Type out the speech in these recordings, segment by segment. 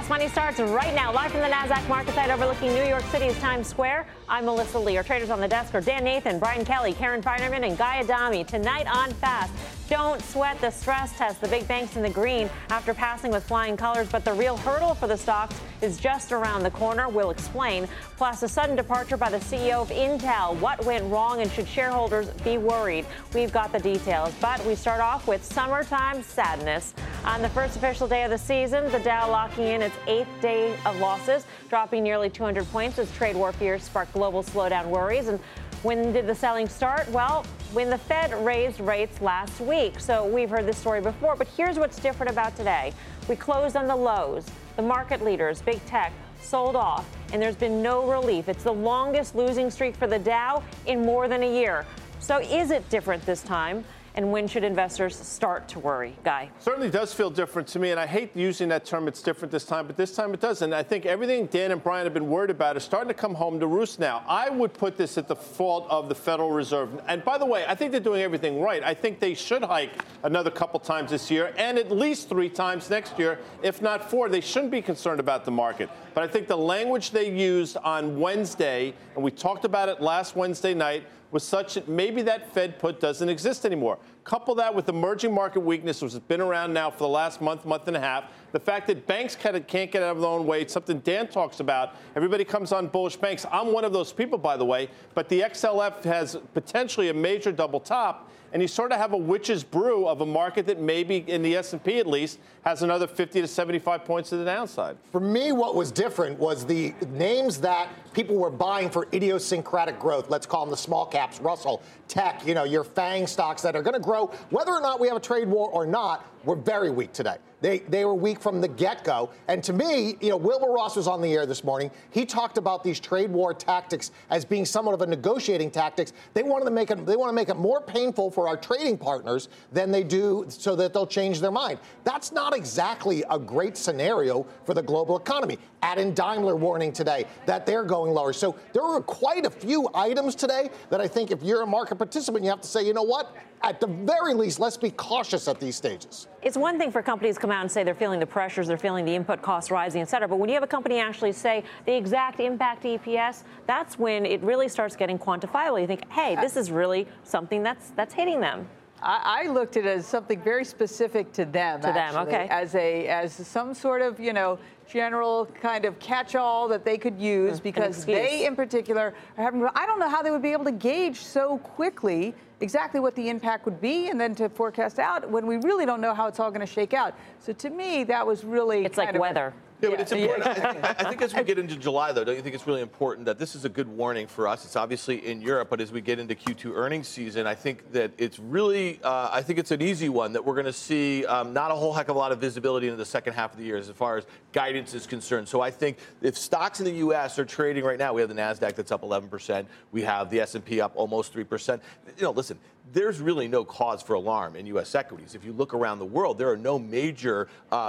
Fast Money starts right now, live from the NASDAQ market site overlooking New York City's Times Square. I'm Melissa Lee. Our traders on the desk are Dan Nathan, Brian Kelly, Karen Feinerman, and Guy Adami. Tonight on Fast, don't sweat the stress test. The big banks in the green after passing with flying colors, but the real hurdle for the stocks is just around the corner. We'll explain. Plus, a sudden departure by the CEO of Intel. What went wrong, and should shareholders be worried? We've got the details, but we start off with summertime sadness. On the first official day of the season, the Dow locking in its 8th day of losses, dropping nearly 200 points as trade war fears sparked global slowdown worries. And when did the selling start? Well, when the Fed raised rates last week. So we've heard this story before, but here's what's different about today. We closed on the lows. The market leaders, big tech, sold off, and there's been no relief. It's the longest losing streak for the Dow in more than a year. So is it different this time? And when should investors start to worry? Guy? Certainly does feel different to me, and I hate using that term, it's different this time, but this time it does. And I think everything Dan and Brian have been worried about is starting to come home to roost now. I would put this at the fault of the Federal Reserve. And by the way, I think they're doing everything right. I think they should hike another couple times this year and at least 3 times next year, if not 4. They shouldn't be concerned about the market. But I think the language they used on Wednesday, and we talked about it last Wednesday night, was such that maybe that Fed put doesn't exist anymore. Couple that with emerging market weakness, which has been around now for the last month and a half. The fact that banks can't get out of their own way, it's something Dan talks about. Everybody comes on bullish banks. I'm one of those people, by the way. But the XLF has potentially a major double top. And you sort of have a witch's brew of a market that maybe, in the S&P at least, has another 50 to 75 points to the downside. For me, what was different was the names that people were buying for idiosyncratic growth. Let's call them the small caps, Russell, tech, your FANG stocks that are going to grow. Whether or not we have a trade war or not, we're very weak today. They were weak from the get-go. And to me, Wilbur Ross was on the air this morning. He talked about these trade war tactics as being somewhat of a negotiating tactics. They want to make it more painful for our trading partners than they do so that they'll change their mind. That's not exactly a great scenario for the global economy. Add Daimler warning today that they're going lower. So there are quite a few items today that I think if you're a market participant, you have to say, you know what? At the very least, let's be cautious at these stages. It's one thing for companies to come out and say they're feeling the pressures, they're feeling the input costs rising, et cetera. But when you have a company actually say the exact impact to EPS, that's when it really starts getting quantifiable. You think, hey, this is really something that's hitting them. I looked at it as something very specific to them. Okay. As some sort of, general kind of catch-all that they could use because they, in particular, are having. I don't know how they would be able to gauge so quickly exactly what the impact would be, and then to forecast out when we really don't know how it's all going to shake out. So to me, that was really it's like weather. Yeah, but it's important. I think as we get into July, though, don't you think it's really important that this is a good warning for us? It's obviously in Europe, but as we get into Q2 earnings season, I think that it's really, I think it's an easy one that we're going to see not a whole heck of a lot of visibility into the second half of the year as far as guidance is concerned. So I think if stocks in the U.S. are trading right now, we have the NASDAQ that's up 11%. We have the S&P up almost 3%. Listen, there's really no cause for alarm in U.S. equities. If you look around the world, there are no major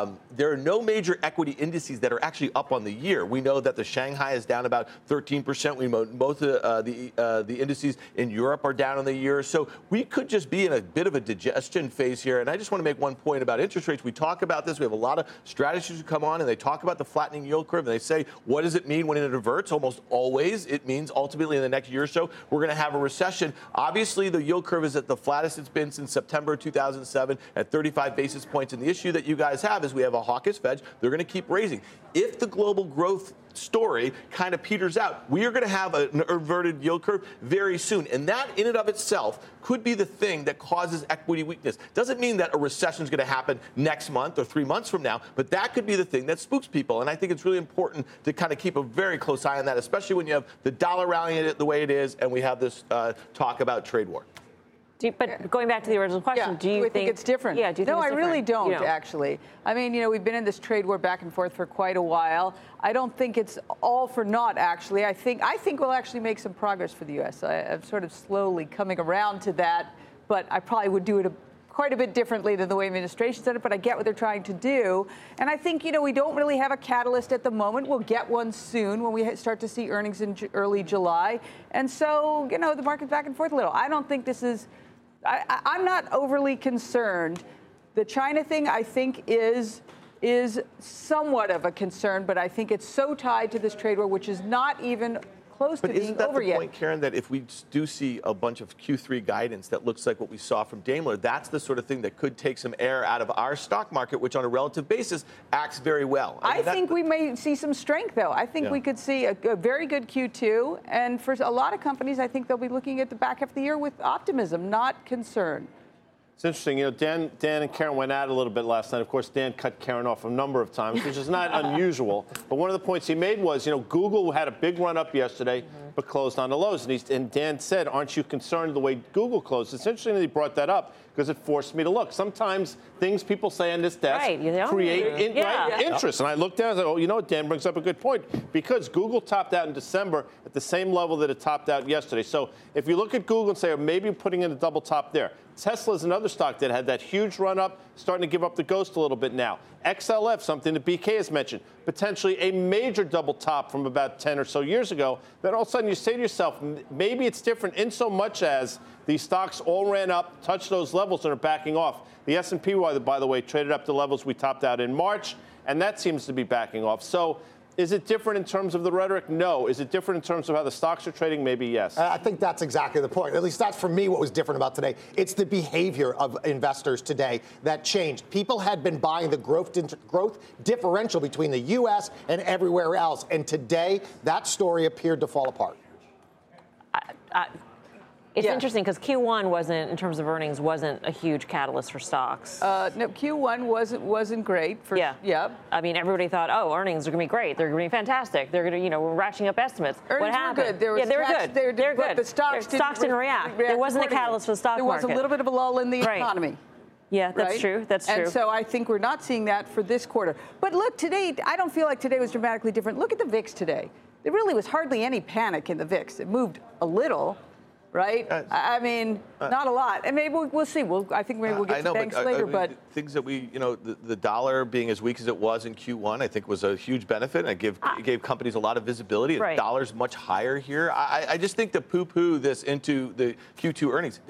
equity indices that are actually up on the year. We know that the Shanghai is down about 13%. We know both the indices in Europe are down on the year. So we could just be in a bit of a digestion phase here. And I just want to make one point about interest rates. We talk about this. We have a lot of strategists who come on and they talk about the flattening yield curve. And they say, what does it mean when it inverts? Almost always it means ultimately in the next year or so, we're going to have a recession. Obviously, the yield curve is at the flattest it's been since September 2007 at 35 basis points. And the issue that you guys have is we have a hawkish Fed. They're going to keep raising. If the global growth story kind of peters out, we are going to have an inverted yield curve very soon. And that in and of itself could be the thing that causes equity weakness. Doesn't mean that a recession is going to happen next month or 3 months from now, but that could be the thing that spooks people. And I think it's really important to kind of keep a very close eye on that, especially when you have the dollar rallying it the way it is and we have this talk about trade war. But going back to the original question, do you think it's different? Yeah, do you think No, it's different? I really don't, actually. I mean, we've been in this trade war back and forth for quite a while. I don't think it's all for naught, actually. I think we'll actually make some progress for the U.S. I'm sort of slowly coming around to that, but I probably would do it quite a bit differently than the way administration's done it, but I get what they're trying to do. And I think, we don't really have a catalyst at the moment. We'll get one soon when we start to see earnings in early July. And so, the market's back and forth a little. I don't think this is... I'm not overly concerned. The China thing, I think, is is somewhat of a concern, but I think it's so tied to this trade war, which is not even close to being over yet. But isn't that the point, Karen, that if we do see a bunch of Q3 guidance that looks like what we saw from Daimler, that's the sort of thing that could take some air out of our stock market, which on a relative basis acts very well. I think we may see some strength, though. I think we could see a very good Q2. And for a lot of companies, I think they'll be looking at the back half of the year with optimism, not concern. It's interesting, Dan and Karen went at it a little bit last night. Of course, Dan cut Karen off a number of times, which is not unusual. But one of the points he made was, Google had a big run up yesterday, but closed on the lows. And Dan said, aren't you concerned the way Google closed? It's interesting that he brought that up because it forced me to look. Sometimes things people say on this desk create interest. And I looked down and said, oh, you know what, Dan brings up a good point. Because Google topped out in December at the same level that it topped out yesterday. So if you look at Google and say, oh, maybe putting in a double top there. Tesla is another stock that had that huge run up, starting to give up the ghost a little bit now. XLF, something that BK has mentioned, potentially a major double top from about 10 or so years ago. Then all of a sudden you say to yourself, maybe it's different in so much as these stocks all ran up, touched those levels, and are backing off. The S&P, by the way, traded up to levels we topped out in March, and that seems to be backing off. So is it different in terms of the rhetoric? No. Is it different in terms of how the stocks are trading? Maybe yes. I think that's exactly the point. At least that's, for me, what was different about today. It's the behavior of investors today that changed. People had been buying the growth differential between the U.S. and everywhere else. And today, that story appeared to fall apart. It's interesting because Q1 wasn't, in terms of earnings, wasn't a huge catalyst for stocks. No, Q1 wasn't great. I mean, everybody thought, oh, earnings are going to be great. They're going to be fantastic. They're going to, we're ratcheting up estimates. Earnings what happened? Were good. They were good. They're good. The stocks didn't react. There wasn't a catalyst for the stock market. There was a little bit of a lull in the economy. Yeah, that's true. That's true. And so I think we're not seeing that for this quarter. But look, today, I don't feel like today was dramatically different. Look at the VIX today. There really was hardly any panic in the VIX. It moved a little. Right? I mean, not a lot. And maybe we'll see. I think maybe we'll get to banks later. But things that the dollar being as weak as it was in Q1, I think was a huge benefit. And it gave companies a lot of visibility. The dollar's much higher here. I just think to poo-poo this into the Q2 earnings.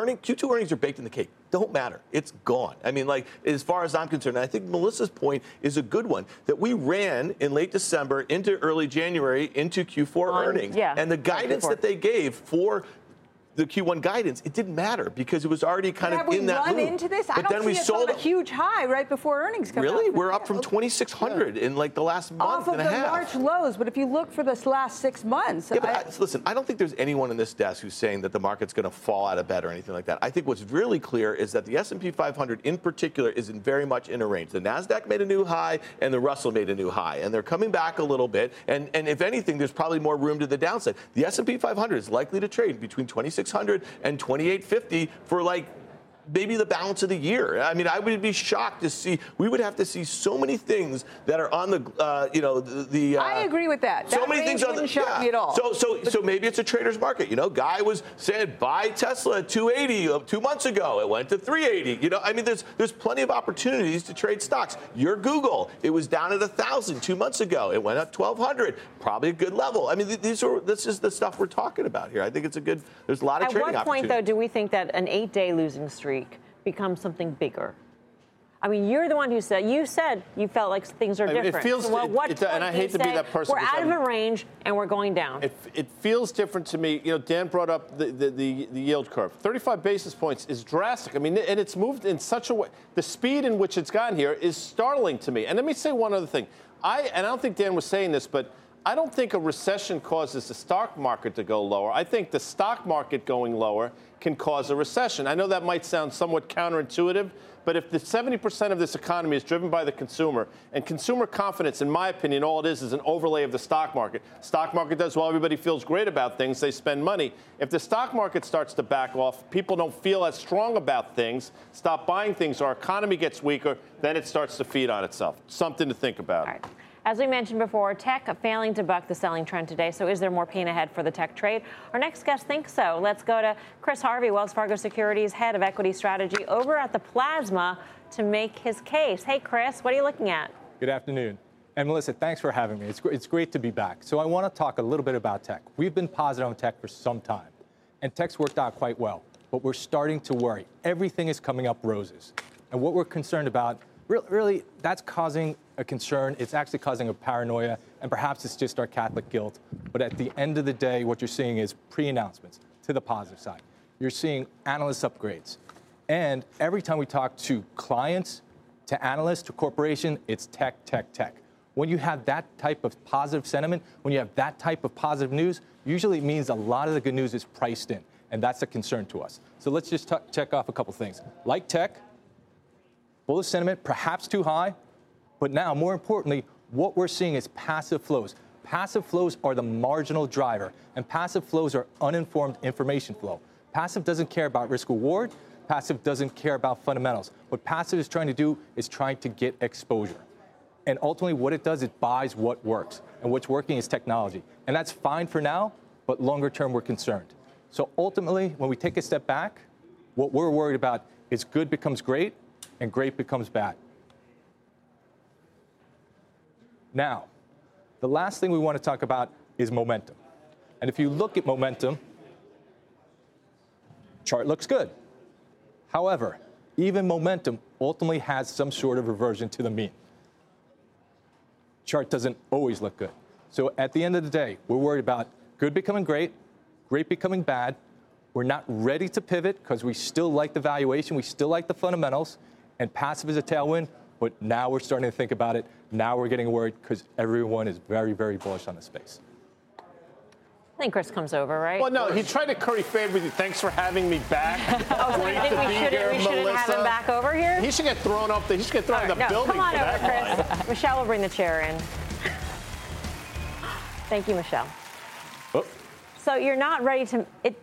Q2 earnings are baked in the cake. Don't matter. It's gone. I mean, as far as I'm concerned, and I think Melissa's point is a good one, that we ran in late December into early January into Q4 earnings. And the guidance that they gave for the Q1 guidance, it didn't matter because it was already kind of in that loop. Into this? I don't see us on a huge high right before earnings come out. Really? We're up from 2,600 in the last month and a half. Off of the March lows, but if you look for this last 6 months. Listen, I don't think there's anyone in this desk who's saying that the market's going to fall out of bed or anything like that. I think what's really clear is that the S&P 500 in particular is very much in a range. The NASDAQ made a new high and the Russell made a new high, and they're coming back a little bit. And if anything, there's probably more room to the downside. The S&P 500 is likely to trade between 2,600 and 2,850 for maybe the balance of the year. I mean, I would be shocked to see. We would have to see so many things that are on the. I agree with that. So many things wouldn't shock me at all. So maybe it's a trader's market. Guy was saying buy Tesla at 280 2 months ago. It went to 380. I mean, there's plenty of opportunities to trade stocks. Your Google, it was down at 1,000 2 months ago. It went up 1,200. Probably a good level. I mean, this is the stuff we're talking about here. I think it's there's a lot of trading opportunities. At what point, though, do we think that an 8-day losing streak becomes something bigger? I mean, you're the one who said you felt like things are different. It feels, so and I hate to be that person. We're out of a range and we're going down. It feels different to me. Dan brought up the yield curve. 35 basis points is drastic. I mean, and it's moved in such a way. The speed in which it's gotten here is startling to me. And let me say one other thing. I don't think Dan was saying this, but I don't think a recession causes the stock market to go lower. I think the stock market going lower can cause a recession. I know that might sound somewhat counterintuitive, but if the 70% of this economy is driven by the consumer, and consumer confidence, in my opinion, all it is an overlay of the stock market. Stock market does well, everybody feels great about things, they spend money. If the stock market starts to back off, people don't feel as strong about things, stop buying things, our economy gets weaker, then it starts to feed on itself. Something to think about. All right. As we mentioned before, tech failing to buck the selling trend today. So is there more pain ahead for the tech trade? Our next guest thinks so. Let's go to Chris Harvey, Wells Fargo Securities Head of Equity Strategy, over at the Plasma to make his case. Hey, Chris, what are you looking at? Good afternoon. And Melissa, thanks for having me. It's great to be back. So I want to talk a little bit about tech. We've been positive on tech for some time, and tech's worked out quite well. But we're starting to worry. Everything is coming up roses. And what we're concerned about Really, that's causing a concern. It's actually causing a paranoia, and perhaps it's just our Catholic guilt. But at the end of the day, what you're seeing is pre-announcements to the positive side. You're seeing analyst upgrades. And every time we talk to clients, to analysts, to corporation, it's tech, tech, tech. When you have that type of positive sentiment, when you have that type of positive news, usually it means a lot of the good news is priced in. And that's a concern to us. So let's just check off a couple things. Like tech, bullish sentiment, perhaps too high. But now, more importantly, what we're seeing is passive flows. Passive flows are the marginal driver, and passive flows are uninformed information flow. Passive doesn't care about risk reward. Passive doesn't care about fundamentals. What passive is trying to do is trying to get exposure. And ultimately, what it does, it buys what works. And what's working is technology. And that's fine for now, but longer term, we're concerned. So ultimately, when we take a step back, what we're worried about is good becomes great, and great becomes bad. Now, the last thing we want to talk about is momentum. And if you look at momentum, chart looks good. However, even momentum ultimately has some sort of reversion to the mean. Chart doesn't always look good. So at the end of the day, we're worried about good becoming great, great becoming bad. We're not ready to pivot because we still like the valuation, we still like the fundamentals, and passive is a tailwind, but now we're starting to think about it. Now we're getting worried because everyone is very, very bullish on the space. I think Chris comes over, right? Well, no, he tried to curry favor with you. Thanks for having me back. Oh, Great I think to be here, we shouldn't have him back over here? He should get thrown up. He should get thrown in the building. Come on for over, that Chris. Michelle will bring the chair in. Thank you, Michelle. Oh. So you're not ready to.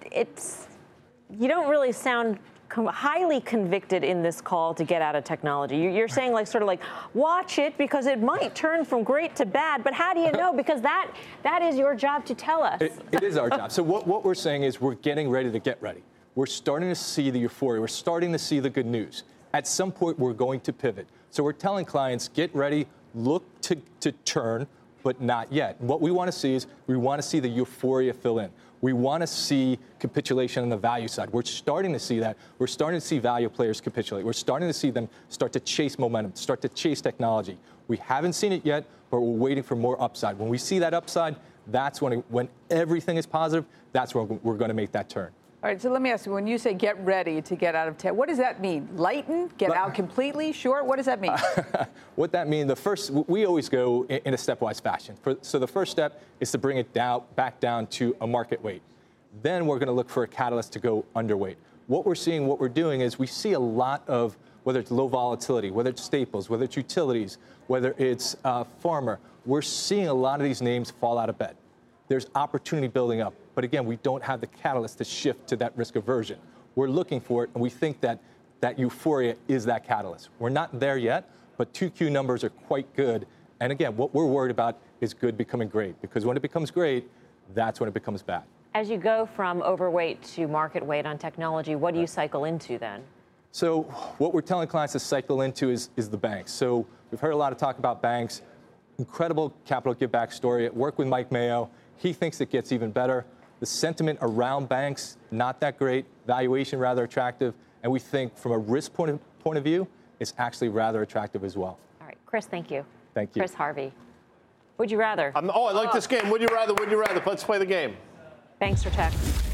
You don't really sound highly convicted in this call to get out of technology. You're saying watch it because it might turn from great to bad. But how do you know? Because that is your job to tell us. It is our job. So what we're saying is we're getting ready to get ready. We're starting to see the euphoria. We're starting to see the good news. At some point, we're going to pivot. So we're telling clients, get ready, look to turn, but not yet. And what we want to see is we want to see the euphoria fill in. We want to see capitulation on the value side. We're starting to see that. We're starting to see value players capitulate. We're starting to see them start to chase momentum, start to chase technology. We haven't seen it yet, but we're waiting for more upside. When we see that upside, that's when everything is positive, that's when we're going to make that turn. All right, so let me ask you, when you say get ready to get out of tech, what does that mean? Lighten? Get out completely? Short? What does that mean? What that means, we always go in a stepwise fashion. So the first step is to bring it back down to a market weight. Then we're going to look for a catalyst to go underweight. What we're doing is we see a lot of, whether it's low volatility, whether it's staples, whether it's utilities, whether it's pharma, we're seeing a lot of these names fall out of bed. There's opportunity building up. But again, we don't have the catalyst to shift to that risk aversion. We're looking for it, and we think that euphoria is that catalyst. We're not there yet, but 2Q numbers are quite good. And again, what we're worried about is good becoming great, because when it becomes great, that's when it becomes bad. As you go from overweight to market weight on technology, what do you cycle into then? So what we're telling clients to cycle into is the banks. So we've heard a lot of talk about banks. Incredible capital give back story. Work with Mike Mayo. He thinks it gets even better. The sentiment around banks, not that great. Valuation, rather attractive. And we think from a risk point of view, it's actually rather attractive as well. All right, Chris, thank you. Thank you. Chris Harvey. Would you rather? I like this game. Would you rather? Let's play the game. Banks or tech?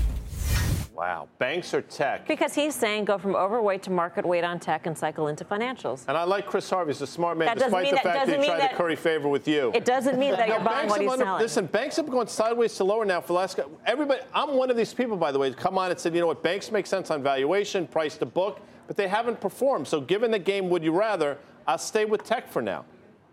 Wow. Banks or tech? Because he's saying go from overweight to market weight on tech and cycle into financials. And I like Chris Harvey. He's a smart man, That doesn't despite mean the that- fact that doesn't he mean tried to that- curry favor with you. It doesn't mean that you're buying what he's selling. Listen, banks have gone sideways to lower now for the last. Everybody, I'm one of these people, by the way, come on and said, you know what, banks make sense on valuation, price to book, but they haven't performed. So given the game, would you rather? I'll stay with tech for now.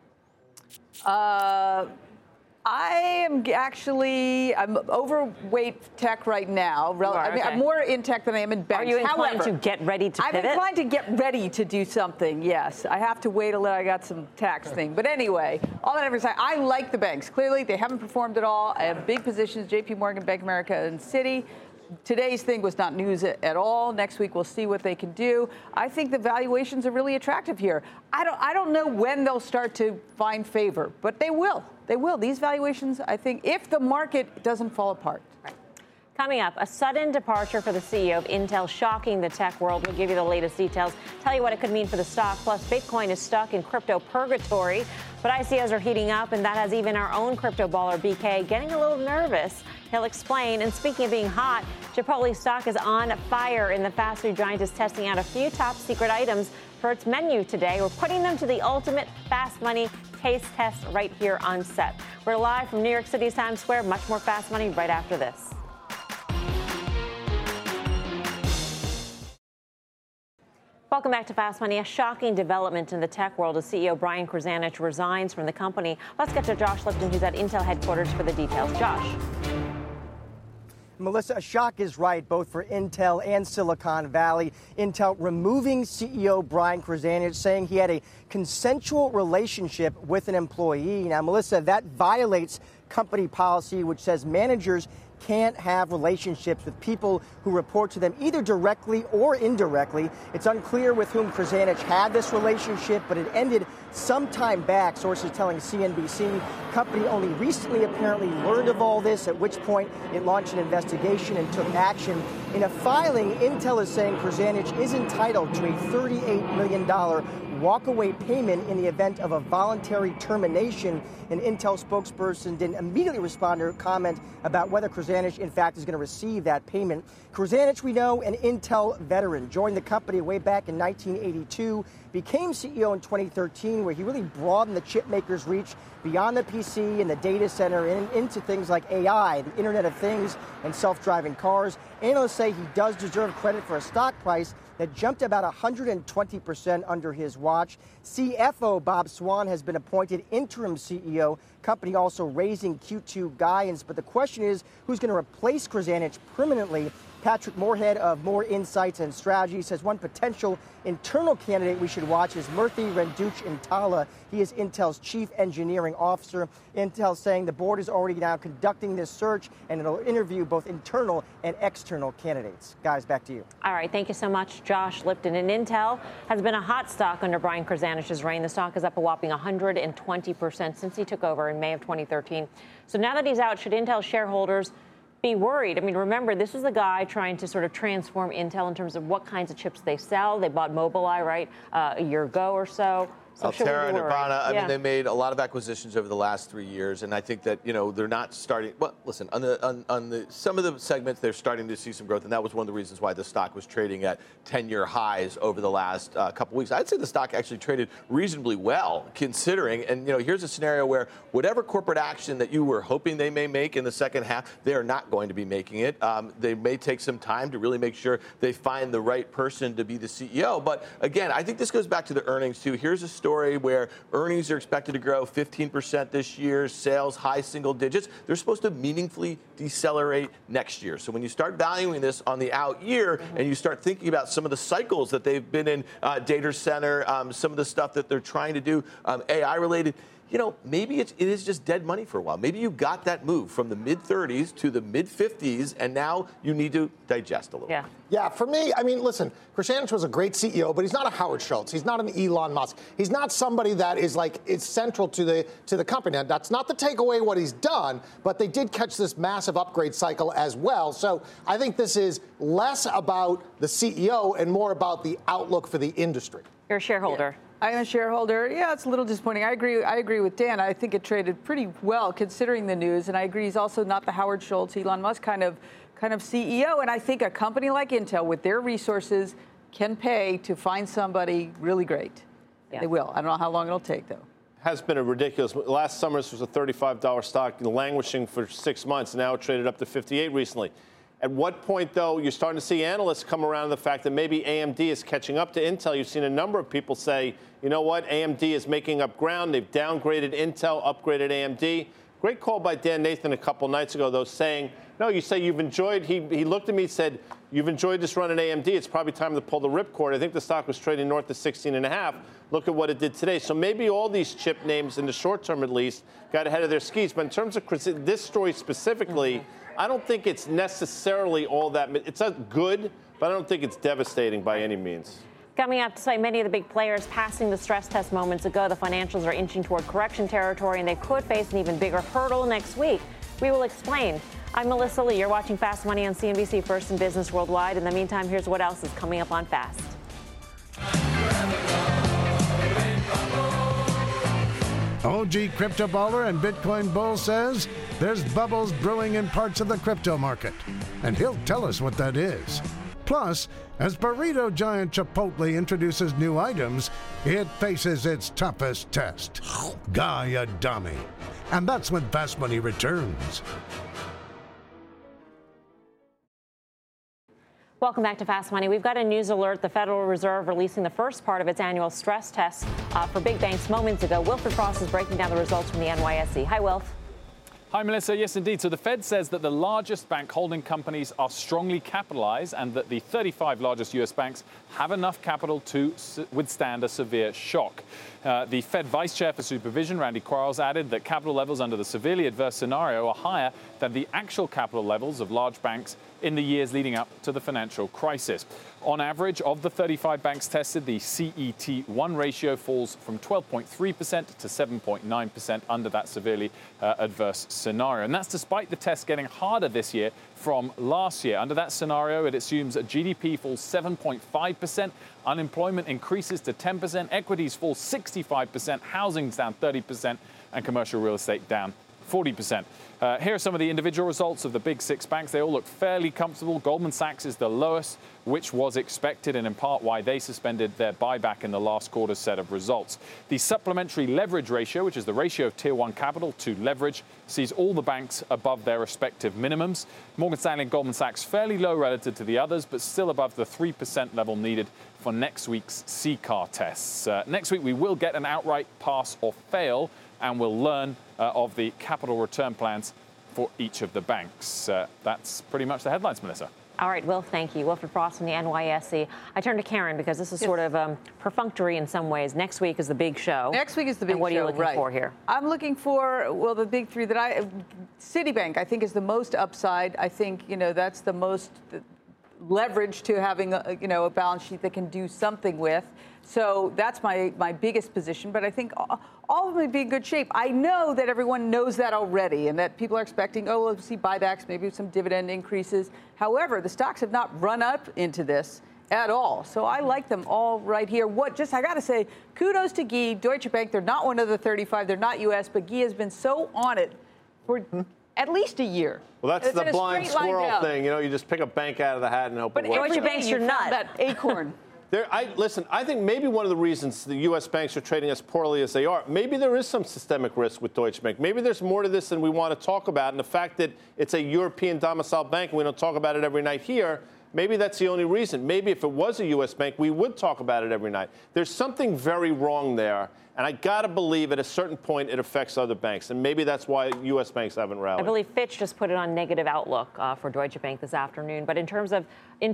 I'm overweight tech right now. Okay. I'm more in tech than I am in banks. Are you inclined However, to get ready to pivot? I'm inclined to get ready to do something, yes. I have to wait a little. I got some tax thing. But anyway, all that ever said, I like the banks. Clearly, they haven't performed at all. I have big positions, JP Morgan, Bank of America, and Citi. Today's thing was not news at all. Next week, we'll see what they can do. I think the valuations are really attractive here. I don't know when they'll start to find favor, but they will. They will. These valuations, I think, if the market doesn't fall apart. Right. Coming up, a sudden departure for the CEO of Intel, shocking the tech world. We'll give you the latest details, tell you what it could mean for the stock. Plus, Bitcoin is stuck in crypto purgatory, but ICOs are heating up, and that has even our own crypto baller, BK, getting a little nervous. He'll explain. And speaking of being hot, Chipotle stock is on fire, and the fast food giant is testing out a few top secret items for its menu today. We're putting them to the ultimate fast money taste test right here on set. We're live from New York City's Times Square. Much more fast money right after this. Welcome back to Fast Money. A shocking development in the tech world as CEO Brian Krzanich resigns from the company. Let's get to Josh Lipton, who's at Intel headquarters, for the details. Josh. Melissa, a shock is right, both for Intel and Silicon Valley. Intel removing CEO Brian Krzanich, saying he had a consensual relationship with an employee. Now, Melissa, that violates company policy, which says managers can't have relationships with people who report to them either directly or indirectly. It's unclear with whom Krzanich had this relationship, but it ended some time back, sources telling CNBC. Company only recently apparently learned of all this, at which point it launched an investigation and took action. In a filing, Intel is saying Krzanich is entitled to a $38 million walkaway payment in the event of a voluntary termination. An Intel spokesperson didn't immediately respond to a comment about whether Krzanich, in fact, is going to receive that payment. Krzanich, we know, an Intel veteran, joined the company way back in 1982, became CEO in 2013, where he really broadened the chip maker's reach beyond the PC and the data center and into things like AI, the Internet of Things, and self-driving cars. Analysts say he does deserve credit for a stock price that jumped about 120% under his watch. CFO Bob Swan has been appointed interim CEO. Company also raising Q2 guidance. But the question is, who's going to replace Krzanich permanently? Patrick Moorhead of More Insights and Strategy says one potential internal candidate we should watch is Murthy Renduchintala. He is Intel's chief engineering officer. Intel saying the board is already now conducting this search, and it'll interview both internal and external candidates. Guys, back to you. All right. Thank you so much, Josh Lipton. And Intel has been a hot stock under Brian Krzanich's reign. The stock is up a whopping 120% since he took over in May of 2013. So now that he's out, should Intel shareholders be worried? I mean, remember, this is the guy trying to sort of transform Intel in terms of what kinds of chips they sell. They bought Mobileye, right, a year ago or so. Altera, Nirvana. I mean, they made a lot of acquisitions over the last 3 years, and I think that they're not starting. Well, listen, on the some of the segments they're starting to see some growth, and that was one of the reasons why the stock was trading at 10-year highs over the last couple weeks. I'd say the stock actually traded reasonably well, considering. And here's a scenario where whatever corporate action that you were hoping they may make in the second half, they are not going to be making it. They may take some time to really make sure they find the right person to be the CEO. But again, I think this goes back to the earnings too. Here's a story where earnings are expected to grow 15% this year, sales high single digits. They're supposed to meaningfully decelerate next year. So when you start valuing this on the out year and you start thinking about some of the cycles that they've been in, data center, some of the stuff that they're trying to do, AI related, maybe it is just dead money for a while. Maybe you got that move from the mid-30s to the mid-50s, and now you need to digest a little. Yeah, for me, I mean, listen, Krzanich was a great CEO, but he's not a Howard Schultz. He's not an Elon Musk. He's not somebody that is central to the company. And that's not to take away what he's done, but they did catch this massive upgrade cycle as well. So I think this is less about the CEO and more about the outlook for the industry. You're a shareholder. Yeah. I am a shareholder. Yeah, it's a little disappointing. I agree with Dan. I think it traded pretty well considering the news, and I agree he's also not the Howard Schultz, Elon Musk kind of CEO. And I think a company like Intel, with their resources, can pay to find somebody really great. Yeah. They will. I don't know how long it'll take, though. Has been a ridiculous. Last summer, this was a $35 stock, languishing for 6 months. Now it traded up to 58 recently. At what point, though, you're starting to see analysts come around to the fact that maybe AMD is catching up to Intel. You've seen a number of people say, you know what, AMD is making up ground. They've downgraded Intel, upgraded AMD. Great call by Dan Nathan a couple nights ago, though, saying, no, you say you've enjoyed, he looked at me and said, you've enjoyed this run at AMD. It's probably time to pull the ripcord. I think the stock was trading north of 16.5. Look at what it did today. So maybe all these chip names, in the short term at least, got ahead of their skis. But in terms of this story specifically, I don't think it's necessarily all that. It's not good, but I don't think it's devastating by any means. Coming up, despite many of the big players passing the stress test moments ago, the financials are inching toward correction territory, and they could face an even bigger hurdle next week. We will explain. I'm Melissa Lee. You're watching Fast Money on CNBC, First in Business Worldwide. In the meantime, here's what else is coming up on Fast. OG crypto baller and Bitcoin bull says there's bubbles brewing in parts of the crypto market, and he'll tell us what that is. Plus, as burrito giant Chipotle introduces new items, it faces its toughest test, Guy Adami. And that's when Fast Money returns. Welcome back to Fast Money. We've got a news alert. The Federal Reserve releasing the first part of its annual stress test for big banks moments ago. Wilfred Frost is breaking down the results from the NYSE. Hi, Wilf. Hi, Melissa. Yes, indeed. So the Fed says that the largest bank holding companies are strongly capitalized and that the 35 largest U.S. banks have enough capital to withstand a severe shock. The Fed Vice Chair for Supervision, Randy Quarles, added that capital levels under the severely adverse scenario are higher than the actual capital levels of large banks in the years leading up to the financial crisis. On average, of the 35 banks tested, the CET1 ratio falls from 12.3% to 7.9% under that severely adverse scenario. And that's despite the test getting harder this year from last year. Under that scenario, it assumes GDP falls 7.5%, unemployment increases to 10%, equities fall 65%, housing's down 30%, and commercial real estate down 40%. Here are some of the individual results of the big six banks. They all look fairly comfortable. Goldman Sachs is the lowest, which was expected and in part why they suspended their buyback in the last quarter's set of results. The supplementary leverage ratio, which is the ratio of Tier 1 capital to leverage, sees all the banks above their respective minimums. Morgan Stanley and Goldman Sachs fairly low relative to the others, but still above the 3% level needed for next week's CCAR tests. Next week, we will get an outright pass or fail, and we'll learn of the capital return plans for each of the banks. That's pretty much the headlines, Melissa. All right, Will, thank you. Wilfred Frost from the NYSE. I turn to Karen because this is sort of perfunctory in some ways. Next week is the big show. Next week is the big show. And what are you looking for here? I'm looking for, well, the big three that Citibank, I think, is the most upside. I think, that's the most leverage to having a balance sheet that can do something with. So that's my biggest position. But I think all of them would be in good shape. I know that everyone knows that already and that people are expecting, we'll see buybacks, maybe some dividend increases. However, the stocks have not run up into this at all. So I like them all right here. I got to say, kudos to Guy, Deutsche Bank. They're not one of the 35. They're not U.S., but Guy has been so on it for at least a year. Well, that's the blind squirrel thing. You just pick a bank out of the hat and hope it works. But Deutsche Bank's your nut. That acorn. Listen, I think maybe one of the reasons the U.S. banks are trading as poorly as they are, maybe there is some systemic risk with Deutsche Bank. Maybe there's more to this than we want to talk about. And the fact that it's a European domiciled bank and we don't talk about it every night here, maybe that's the only reason. Maybe if it was a U.S. bank, we would talk about it every night. There's something very wrong there. And I got to believe at a certain point it affects other banks. And maybe that's why U.S. banks haven't rallied. I believe Fitch just put it on negative outlook for Deutsche Bank this afternoon. But in terms of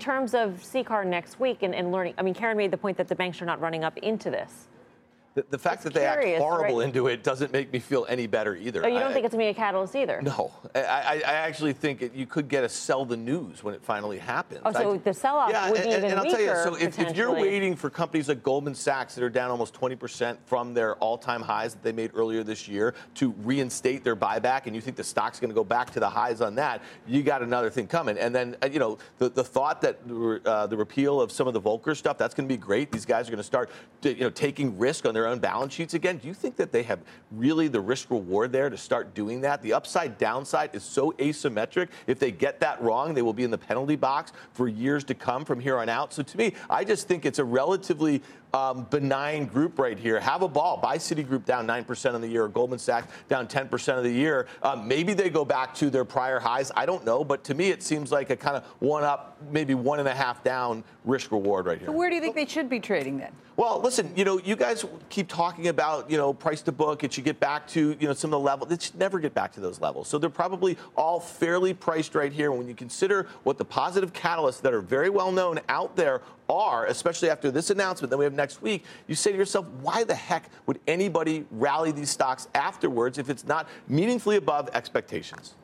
CCAR next week and learning, Karen made the point that the banks are not running up into this. The fact that they act horrible into it doesn't make me feel any better either. Oh, you don't think it's going to be a catalyst either? No. I actually think you could get a sell the news when it finally happens. Oh, so the sell-off would be even weaker, and I'll tell you, so if you're waiting for companies like Goldman Sachs that are down almost 20% from their all-time highs that they made earlier this year to reinstate their buyback, and you think the stock's going to go back to the highs on that, you got another thing coming. And then, the thought that the repeal of some of the Volcker stuff, that's going to be great. These guys are going to start, taking risk on their own balance sheets again. Do you think that they have really the risk reward there to start doing that? The upside downside is so asymmetric. If they get that wrong, they will be in the penalty box for years to come from here on out. So to me, I just think it's a relatively benign group right here. Have a ball. Buy Citigroup down 9% on the year, or Goldman Sachs down 10% of the year. Maybe they go back to their prior highs. I don't know. But to me, it seems like a kind of one up, maybe 1.5 down risk reward right here. So where do you think they should be trading then? Well, listen, you guys keep talking about, price to book. It should get back to, some of the levels. It should never get back to those levels. So they're probably all fairly priced right here. When you consider what the positive catalysts that are very well known out there are, especially after this announcement that we have next week, you say to yourself, why the heck would anybody rally these stocks afterwards if it's not meaningfully above expectations?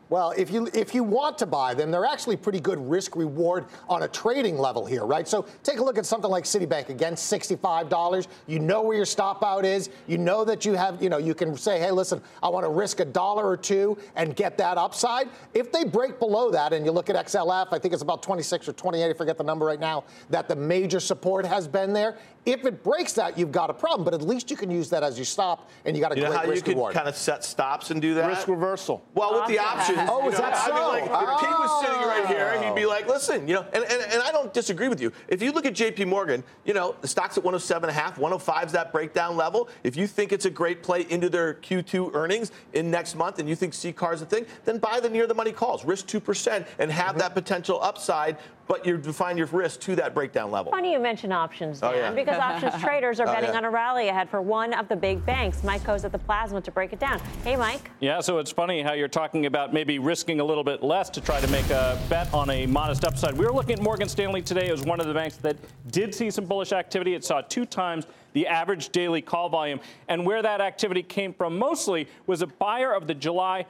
Well, if you want to buy them, they're actually pretty good risk reward on a trading level here, right? So take a look at something like Citibank, again, $65. You know where your stop out is. You know that you have, you can say, hey, listen, I want to risk $1 or $2 and get that upside. If they break below that, and you look at XLF, I think it's about 26 or 28, I forget the number right now, that the major support has been there. If it breaks that, you've got a problem, but at least you can use that as you stop, and you got a great risk reward. You know how you can kind of set stops and do that? Risk reversal. Well, with the options. Oh, is that so? I mean, like, if Pete was sitting right here, he'd be like, listen, and I don't disagree with you. If you look at JP Morgan, the stock's at 107.5, 105 is that breakdown level. If you think it's a great play into their Q2 earnings in next month and you think CCAR is a thing, then buy the near the money calls, risk 2% and have that potential upside, but you define your risk to that breakdown level. Funny you mention options, Dan, because options traders are betting on a rally ahead for one of the big banks. Mike Coe's at the Plasma to break it down. Hey, Mike. Yeah, so it's funny how you're talking about maybe risking a little bit less to try to make a bet on a modest upside. We were looking at Morgan Stanley today as one of the banks that did see some bullish activity. It saw 2 times the average daily call volume. And where that activity came from mostly was a buyer of the July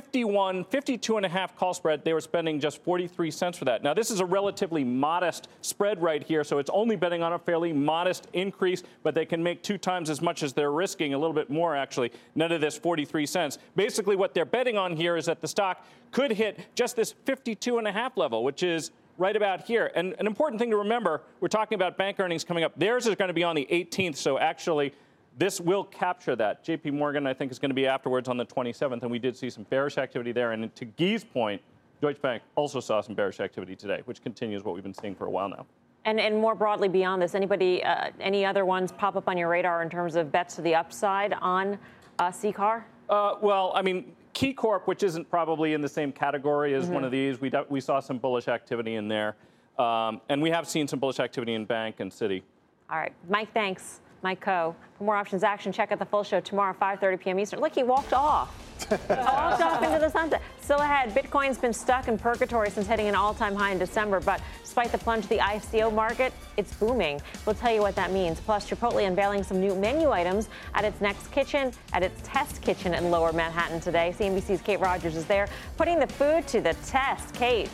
52.5 call spread. They were spending just 43 cents for that. Now, this is a relatively modest spread right here, so it's only betting on a fairly modest increase, but they can make 2 times as much as they're risking, a little bit more, actually, none of this 43 cents. Basically, what they're betting on here is that the stock could hit just this 52.5 level, which is right about here. And an important thing to remember, we're talking about bank earnings coming up. Theirs is going to be on the 18th, so actually this will capture that. JP Morgan, I think, is going to be afterwards on the 27th, and we did see some bearish activity there. And to Guy's point, Deutsche Bank also saw some bearish activity today, which continues what we've been seeing for a while now. And more broadly beyond this, any other ones pop up on your radar in terms of bets to the upside on CCAR? Well, I mean, KeyCorp, which isn't probably in the same category as one of these, we saw some bullish activity in there. And we have seen some bullish activity in Bank and Citi. All right. Mike, thanks. Mike Coe. For more options action, check out the full show tomorrow, 5:30 p.m. Eastern. Look, he walked off. Walked off into the sunset. Still ahead, Bitcoin's been stuck in purgatory since hitting an all-time high in December, but despite the plunge to the ICO market, it's booming. We'll tell you what that means. Plus, Chipotle unveiling some new menu items at its next kitchen, at its test kitchen in Lower Manhattan today. CNBC's Kate Rogers is there, putting the food to the test. Kate.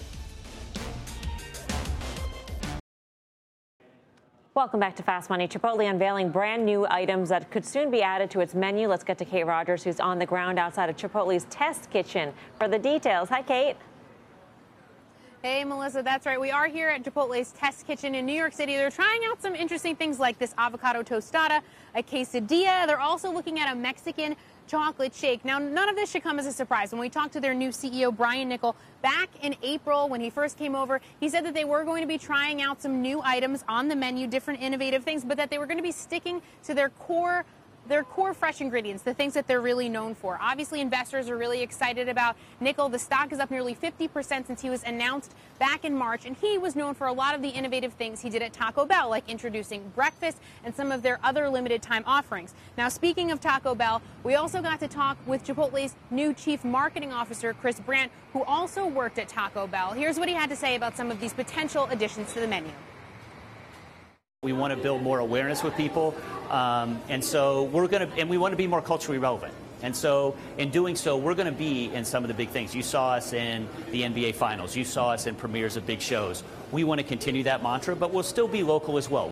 Welcome back to Fast Money. Chipotle unveiling brand new items that could soon be added to its menu. Let's get to Kate Rogers, who's on the ground outside of Chipotle's test kitchen for the details. Hi, Kate. Hey, Melissa, that's right. We are here at Chipotle's test kitchen in New York City. They're trying out some interesting things like this avocado tostada, a quesadilla. They're also looking at a Mexican chocolate shake. Now, none of this should come as a surprise. When we talked to their new CEO, Brian Niccol, back in April when he first came over, he said that they were going to be trying out some new items on the menu, different innovative things, but that they were going to be sticking to their core fresh ingredients, the things that they're really known for. Obviously, investors are really excited about Niccol. The stock is up nearly 50% since he was announced back in March, and he was known for a lot of the innovative things he did at Taco Bell, like introducing breakfast and some of their other limited time offerings. Now, speaking of Taco Bell, we also got to talk with Chipotle's new Chief Marketing Officer, Chris Brandt, who also worked at Taco Bell. Here's what he had to say about some of these potential additions to the menu. We want to build more awareness with people, and so we want to be more culturally relevant. And so in doing so, we're going to be in some of the big things. You saw us in the NBA Finals. You saw us in premieres of big shows. We want to continue that mantra, but we'll still be local as well.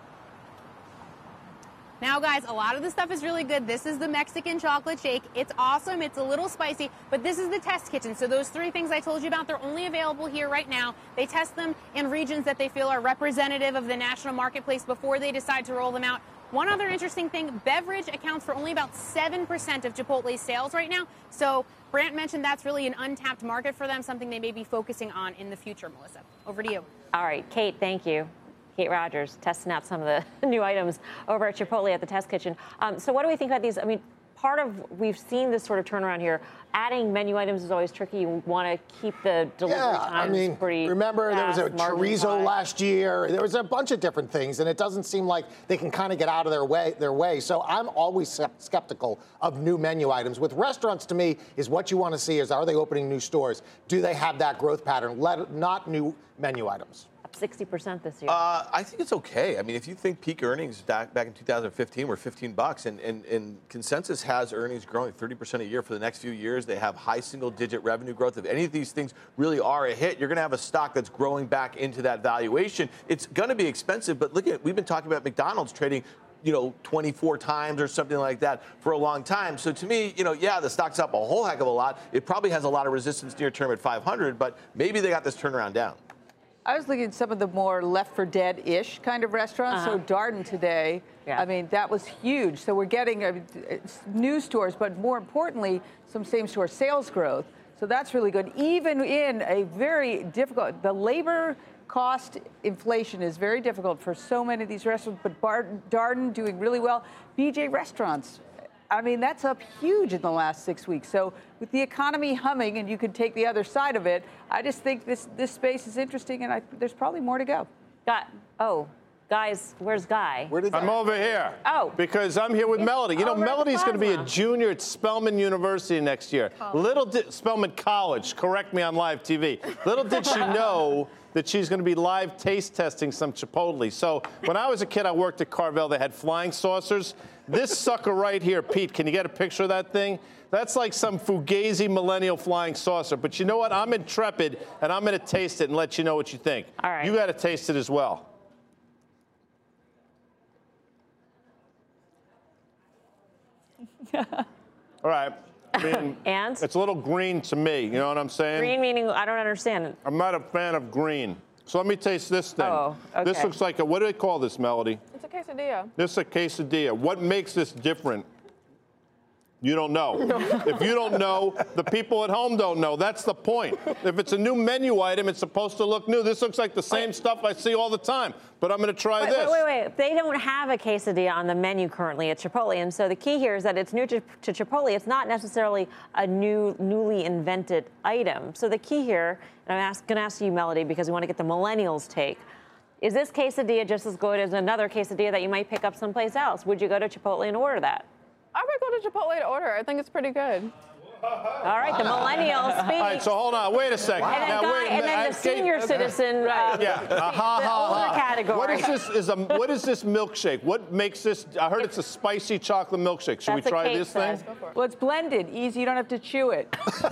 Now, guys, a lot of the stuff is really good. This is the Mexican chocolate shake. It's awesome. It's a little spicy, but this is the test kitchen. So those 3 things I told you about, they're only available here right now. They test them in regions that they feel are representative of the national marketplace before they decide to roll them out. One other interesting thing, beverage accounts for only about 7% of Chipotle's sales right now. So Brandt mentioned that's really an untapped market for them, something they may be focusing on in the future. Melissa, over to you. All right, Kate, thank you. Kate Rogers testing out some of the new items over at Chipotle at the test kitchen. So what do we think about these? I mean, we've seen this sort of turnaround here. Adding menu items is always tricky. You want to keep the delivery times pretty remember fast, there was a chorizo last year. There was a bunch of different things, and it doesn't seem like they can kind of get out of their way. So I'm always skeptical of new menu items. With restaurants, to me, is what you want to see is, are they opening new stores? Do they have that growth pattern? Not new menu items. 60% this year. I think it's okay. I mean, if you think peak earnings back in 2015 were $15, and Consensus has earnings growing 30% a year for the next few years, they have high single-digit revenue growth. If any of these things really are a hit, you're going to have a stock that's growing back into that valuation. It's going to be expensive, but look at, we've been talking about McDonald's trading 24 times or something like that for a long time. So to me, yeah, the stock's up a whole heck of a lot. It probably has a lot of resistance near term at 500, but maybe they got this turnaround down. I was looking at some of the more left for dead-ish kind of restaurants. So Darden today, I mean, that was huge. So we're getting news stores, but more importantly, some same-store sales growth. So that's really good. Even in a very difficult, the labor cost inflation is very difficult for so many of these restaurants, but Darden doing really well. BJ Restaurants, I mean, that's up huge in the last 6 weeks. So with the economy humming, and you can take the other side of it, I just think this space is interesting, and there's probably more to go. Guys, where's Guy? I'm over here. Oh. Because I'm here with Melody. Melody's going to be a junior at Spelman University next year. Spelman College, correct me on live TV. Little did she know that she's going to be live taste testing some Chipotle. So when I was a kid, I worked at Carvel. They had flying saucers. This sucker right here, Pete, can you get a picture of that thing? That's like some Fugazi millennial flying saucer. But you know what? I'm intrepid, and I'm going to taste it and let you know what you think. All right. You got to taste it as well. All right. And? It's a little green to me. You know what I'm saying? Green meaning, I don't understand. I'm not a fan of green. So let me taste this thing. Oh, okay. This looks like what do they call this, Melody? It's a quesadilla. This is a quesadilla. What makes this different? You don't know. If you don't know, the people at home don't know. That's the point. If it's a new menu item, it's supposed to look new. This looks like the same stuff I see all the time, but I'm going to try this. Wait. They don't have a quesadilla on the menu currently at Chipotle, and so the key here is that it's new to Chipotle. It's not necessarily a newly invented item. So the key here, and I'm going to ask you, Melody, because we want to get the millennials' take. Is this quesadilla just as good as another quesadilla that you might pick up someplace else? Would you go to Chipotle and order that? I would go to Chipotle to order. I think it's pretty good. All right, the millennials speak. All right, so hold on. Wait a second. And then the senior citizen, the older category. What is this milkshake? What makes this? I heard it's a spicy chocolate milkshake. Should we try this thing? Well, it's blended. Easy. You don't have to chew it.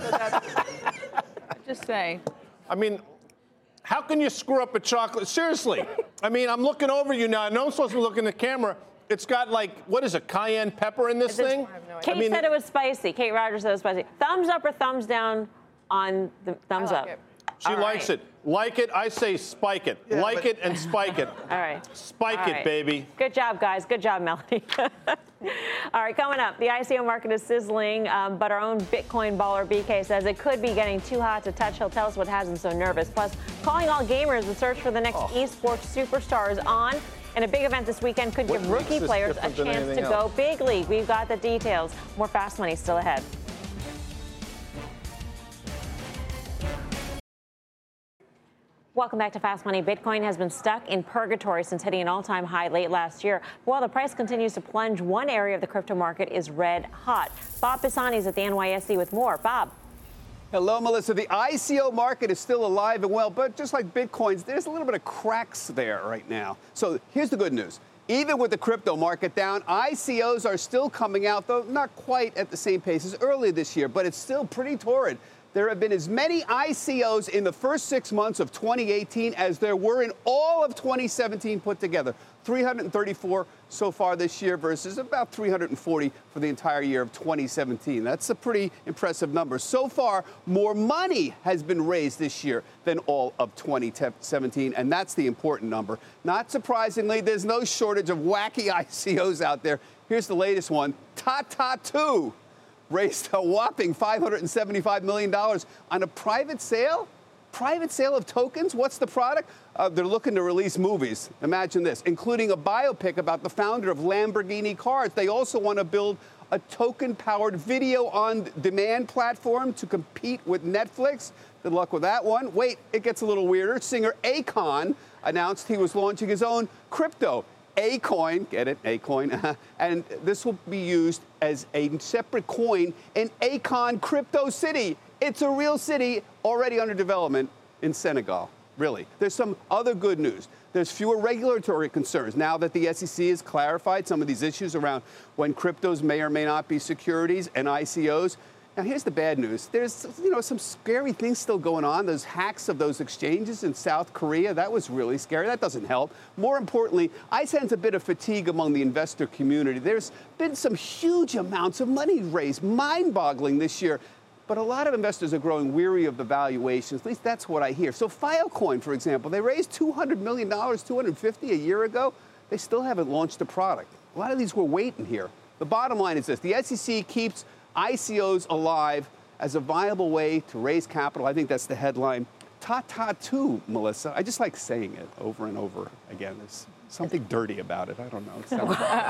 Just saying. I mean, how can you screw up a chocolate? Seriously. I mean, I'm looking over you now. I know I'm supposed to be looking at the camera. It's got what is it, cayenne pepper in this thing? Kate said it was spicy. Kate Rogers said it was spicy. Thumbs up or thumbs down on the thumbs up? She likes it. Like it, I say spike it. Yeah, like it and spike it. All right. Spike it, baby. Good job, guys. Good job, Melody. All right, coming up, the ICO market is sizzling, but our own Bitcoin baller BK says it could be getting too hot to touch. He'll tell us what has him so nervous. Plus, calling all gamers, the search for the next esports superstar is on. And a big event this weekend could give rookie players a chance to go big league. We've got the details. More Fast Money still ahead. Welcome back to Fast Money. Bitcoin has been stuck in purgatory since hitting an all-time high late last year. While the price continues to plunge, one area of the crypto market is red hot. Bob Pisani is at the NYSE with more. Bob. Hello, Melissa. The ICO market is still alive and well, but just like Bitcoin's, there's a little bit of cracks there right now. So here's the good news. Even with the crypto market down, ICOs are still coming out, though not quite at the same pace as earlier this year, but it's still pretty torrid. There have been as many ICOs in the first 6 months of 2018 as there were in all of 2017 put together. 334 so far this year versus about 340 for the entire year of 2017. That's a pretty impressive number. So far, more money has been raised this year than all of 2017, and that's the important number. Not surprisingly, there's no shortage of wacky ICOs out there. Here's the latest one. Tata 2 raised a whopping $575 million on a private sale? Private sale of tokens? What's the product? They're looking to release movies. Imagine this, including a biopic about the founder of Lamborghini cars. They also want to build a token-powered video-on-demand platform to compete with Netflix. Good luck with that one. Wait, it gets a little weirder. Singer Akon announced he was launching his own crypto. A-coin, get it, A-coin, and this will be used as a separate coin in Akon Crypto City. It's a real city already under development in Senegal. really. There's some other good news. There's fewer regulatory concerns now that the SEC has clarified some of these issues around when cryptos may or may not be securities and ICOs. Now, here's the bad news. There's, some scary things still going on. Those hacks of those exchanges in South Korea, that was really scary. That doesn't help. More importantly, I sense a bit of fatigue among the investor community. There's been some huge amounts of money raised, mind-boggling this year. But a lot of investors are growing weary of the valuations. At least that's what I hear. So Filecoin, for example, they raised $200 million, $250 a year ago. They still haven't launched a product. A lot of these were waiting here. The bottom line is this. The SEC keeps ICOs alive as a viable way to raise capital. I think that's the headline. Ta-ta too, Melissa. I just like saying it over and over again. There's something dirty about it. I don't know.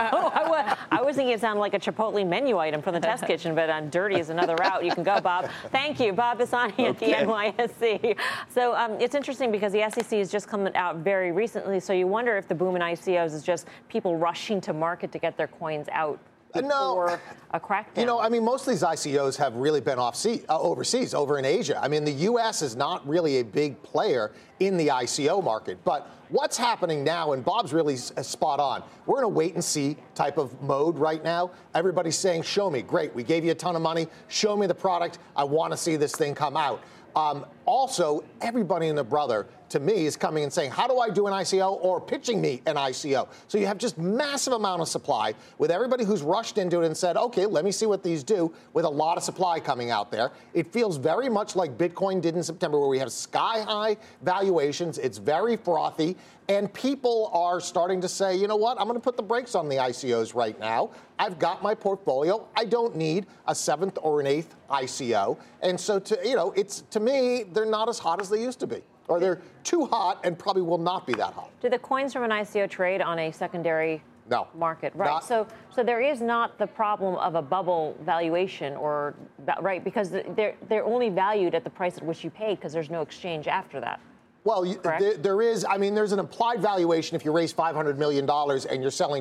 I was thinking it sounded like a Chipotle menu item from the test kitchen, but dirty is another route you can go, Bob. Thank you, Bob Pisani at the NYSE. So it's interesting because the SEC has just come out very recently, so you wonder if the boom in ICOs is just people rushing to market to get their coins out. No, a crackdown. Most of these ICOs have really been overseas, over in Asia. The U.S. is not really a big player in the ICO market. But what's happening now, and Bob's really spot on, we're in a wait-and-see type of mode right now. Everybody's saying, show me. Great, we gave you a ton of money. Show me the product. I want to see this thing come out. Also, everybody and their brother, to me, is coming and saying, how do I do an ICO, or pitching me an ICO? So you have just massive amount of supply with everybody who's rushed into it and said, okay, let me see what these do, with a lot of supply coming out there. It feels very much like Bitcoin did in September, where we have sky-high valuations. It's very frothy. And people are starting to say, you know what, I'm going to put the brakes on the ICOs right now. I've got my portfolio. I don't need a 7th or an 8th ICO. And so, to me, they're not as hot as they used to be. Or they're too hot and probably will not be that hot. Do the coins from an ICO trade on a secondary market? Right. So there is not the problem of a bubble valuation, right? Because they're only valued at the price at which you paid, because there's no exchange after that. Well, there is. There's an implied valuation if you raise $500 million and you're selling,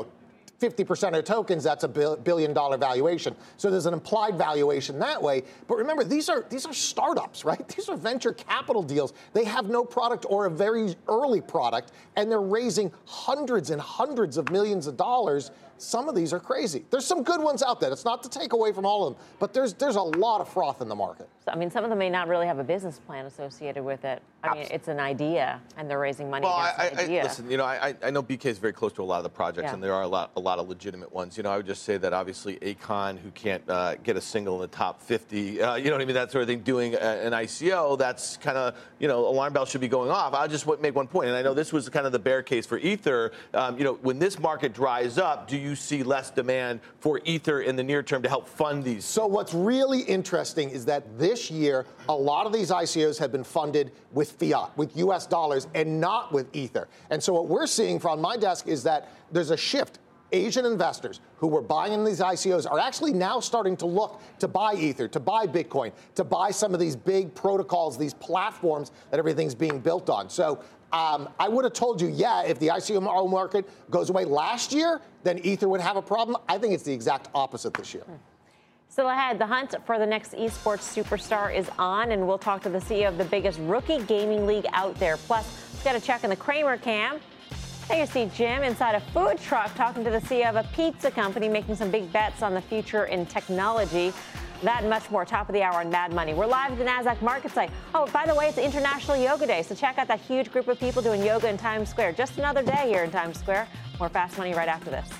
50% of tokens, that's a $1 billion valuation. So there's an implied valuation that way. But remember, these are startups, right? These are venture capital deals. They have no product or a very early product, and they're raising hundreds and hundreds of millions of dollars. Some of these are crazy. There's some good ones out there. It's not to take away from all of them, but there's a lot of froth in the market. So, some of them may not really have a business plan associated with it. It's an idea, and they're raising money against the idea. Listen, I know BK is very close to a lot of the projects, and there are a lot of legitimate ones. I would just say that obviously Akon, who can't get a single in the top 50, you know what I mean, that sort of thing, doing an ICO, that's kind of, alarm bells should be going off. I'll just make one point, and I know this was kind of the bear case for Ether. When this market dries up, do you see less demand for Ether in the near term to help fund these? So what's really interesting is that this year, a lot of these ICOs have been funded with fiat, with U.S. dollars, and not with Ether. And so what we're seeing from my desk is that there's a shift. Asian investors who were buying these ICOs are actually now starting to look to buy Ether, to buy Bitcoin, to buy some of these big protocols, these platforms that everything's being built on. So I would have told you, if the ICO market goes away last year, then Ether would have a problem. I think it's the exact opposite this year. Still ahead, the hunt for the next esports superstar is on, and we'll talk to the CEO of the biggest rookie gaming league out there. Plus, we've got a check in the Kramer cam. There you see Jim inside a food truck talking to the CEO of a pizza company, making some big bets on the future in technology. That and much more, top of the hour on Mad Money. We're live at the NASDAQ market site. Oh, by the way, it's International Yoga Day, so check out that huge group of people doing yoga in Times Square. Just another day here in Times Square. More Fast Money right after this.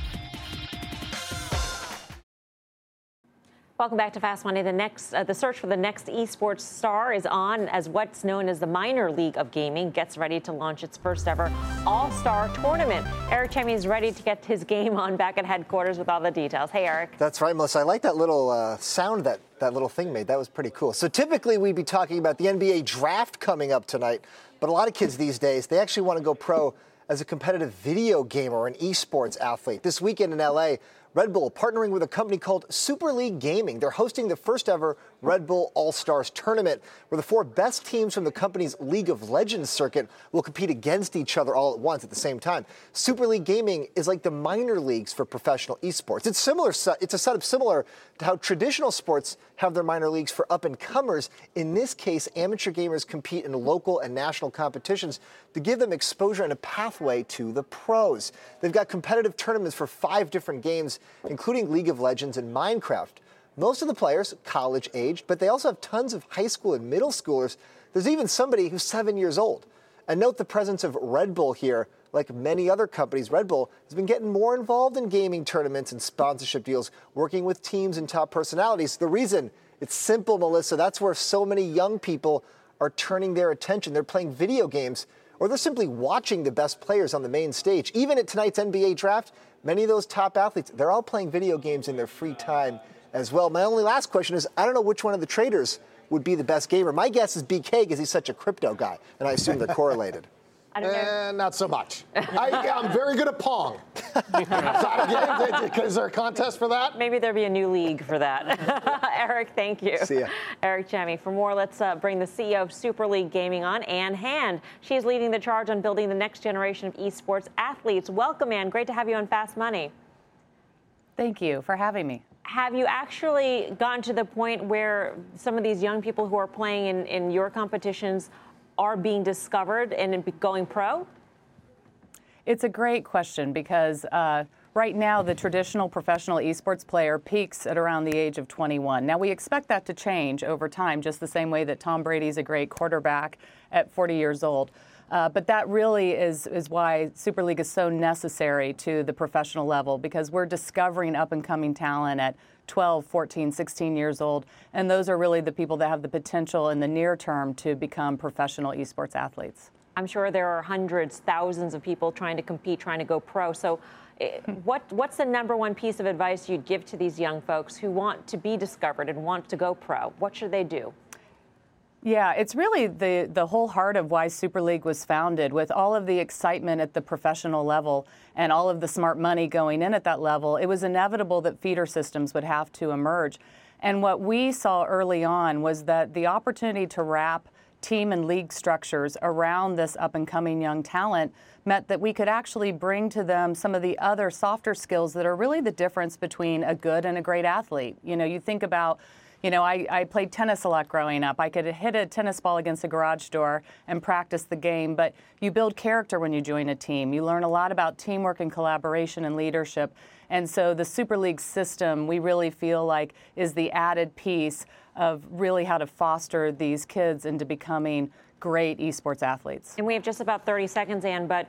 Welcome back to Fast Money. The search for the next esports star is on as what's known as the Minor League of Gaming gets ready to launch its first ever all-star tournament. Eric Chemi is ready to get his game on back at headquarters with all the details. Hey, Eric. That's right, Melissa. I like that little sound that little thing made. That was pretty cool. So typically we'd be talking about the NBA draft coming up tonight, but a lot of kids these days, they actually want to go pro as a competitive video gamer or an esports athlete. This weekend in LA, Red Bull partnering with a company called Super League Gaming. They're hosting the first ever Red Bull All-Stars tournament, where the 4 best teams from the company's League of Legends circuit will compete against each other all at once at the same time. Super League Gaming is like the minor leagues for professional esports. It's a setup similar to how traditional sports have their minor leagues for up-and-comers. In this case, amateur gamers compete in local and national competitions to give them exposure and a pathway to the pros. They've got competitive tournaments for 5 different games, including League of Legends and Minecraft. Most of the players, college-aged, but they also have tons of high school and middle schoolers. There's even somebody who's 7 years old. And note the presence of Red Bull here. Like many other companies, Red Bull has been getting more involved in gaming tournaments and sponsorship deals, working with teams and top personalities. The reason, it's simple, Melissa. That's where so many young people are turning their attention. They're playing video games, or they're simply watching the best players on the main stage. Even at tonight's NBA draft, many of those top athletes, they're all playing video games in their free time as well. My only last question is, I don't know which one of the traders would be the best gamer. My guess is BK, because he's such a crypto guy, and I assume they're correlated. I don't know. Not so much. I'm very good at Pong. Is there a contest for that? Maybe there'll be a new league for that. Eric, thank you. See ya. Eric Chemi. For more, let's bring the CEO of Super League Gaming on, Ann Hand. She's leading the charge on building the next generation of esports athletes. Welcome, Ann. Great to have you on Fast Money. Thank you for having me. Have you actually gotten to the point where some of these young people who are playing in your competitions are being discovered and going pro? It's a great question because right now the traditional professional esports player peaks at around the age of 21. Now we expect that to change over time, just the same way that Tom Brady's a great quarterback at 40 years old. But that really is why Super League is so necessary to the professional level, because we're discovering up-and-coming talent at 12, 14, 16 years old, and those are really the people that have the potential in the near term to become professional esports athletes. I'm sure there are hundreds, thousands of people trying to compete, trying to go pro. So what's the number one piece of advice you'd give to these young folks who want to be discovered and want to go pro? What should they do? Yeah, it's really the whole heart of why Super League was founded. With all of the excitement at the professional level and all of the smart money going in at that level, it was inevitable that feeder systems would have to emerge. And what we saw early on was that the opportunity to wrap team and league structures around this up-and-coming young talent meant that we could actually bring to them some of the other softer skills that are really the difference between a good and a great athlete. You know, you think about, I played tennis a lot growing up. I could hit a tennis ball against a garage door and practice the game, but you build character when you join a team. You learn a lot about teamwork and collaboration and leadership. And so the Super League system, we really feel like, is the added piece of really how to foster these kids into becoming great esports athletes. And we have just about 30 seconds, Ann, but,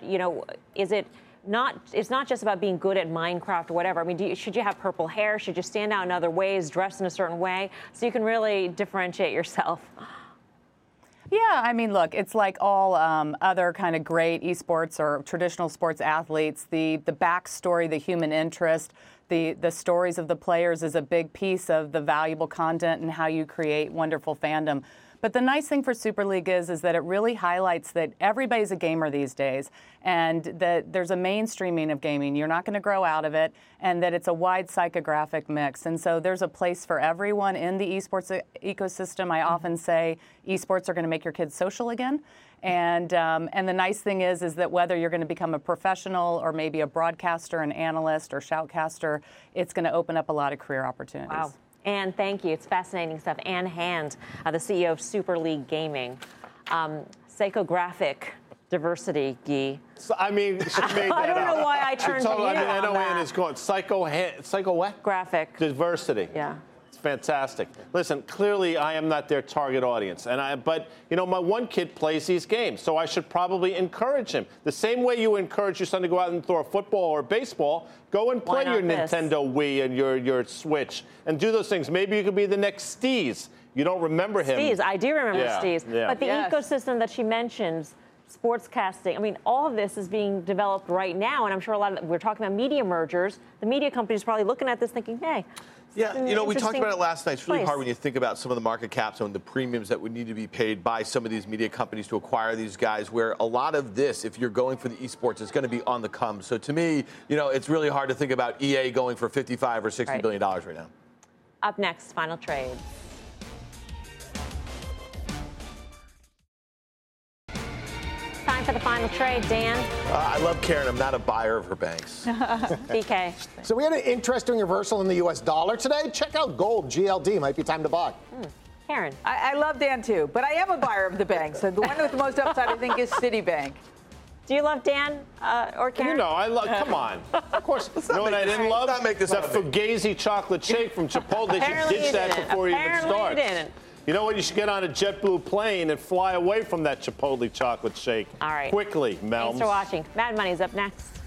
it's not just about being good at Minecraft or whatever. I mean, should you have purple hair? Should you stand out in other ways, dress in a certain way, so you can really differentiate yourself? Yeah, I mean, look, it's like all other kind of great esports or traditional sports athletes. The backstory, the human interest, the stories of the players is a big piece of the valuable content and how you create wonderful fandom. But the nice thing for Super League is that it really highlights that everybody's a gamer these days, and that there's a mainstreaming of gaming. You're not going to grow out of it, and that it's a wide psychographic mix. And so there's a place for everyone in the esports ecosystem. I often say esports are going to make your kids social again. And the nice thing is that whether you're going to become a professional or maybe a broadcaster, an analyst, or shoutcaster, it's going to open up a lot of career opportunities. Wow. Ann, thank you. It's fascinating stuff. Ann Hand, the CEO of Super League Gaming. Psychographic diversity, Guy. So, I mean, she made that I don't know why I turned to you I know on Ann that. is going psycho what? Graphic. Diversity. Yeah. It's fantastic. Listen, clearly I am not their target audience, but my one kid plays these games, so I should probably encourage him. The same way you encourage your son to go out and throw a football or baseball, go and play your Nintendo Wii and your Switch and do those things. Maybe you could be the next Steez. You don't remember him. Steez, I do remember Steez. Yeah. But the ecosystem that she mentions, sportscasting, I mean, all of this is being developed right now, and I'm sure we're talking about media mergers. The media companies are probably looking at this thinking, hey, Yeah, we talked about it last night. It's really place. hard when you think about some of the market caps and the premiums that would need to be paid by some of these media companies to acquire these guys, where a lot of this, if you're going for the esports, is going to be on the come. So to me, it's really hard to think about EA going for $55 or $60 billion right now. Up next, final trade. Time for the final trade, Dan. I love Karen. I'm not a buyer of her banks. BK. So we had an interesting reversal in the U.S. dollar today. Check out gold, GLD. Might be time to buy. Karen. I love Dan, too, but I am a buyer of the banks. So the one with the most upside, I think, is Citibank. Do you love Dan or Karen? I love. Come on. Of course. You know what I didn't love? Let's not make this that up of me. Fugazi chocolate shake from Chipotle. They should Apparently ditch you that didn't. before you even Apparently start. you didn't. You know what? You should get on a JetBlue plane and fly away from that Chipotle chocolate shake. All right. Quickly, Melms. Thanks for watching. Mad Money's up next.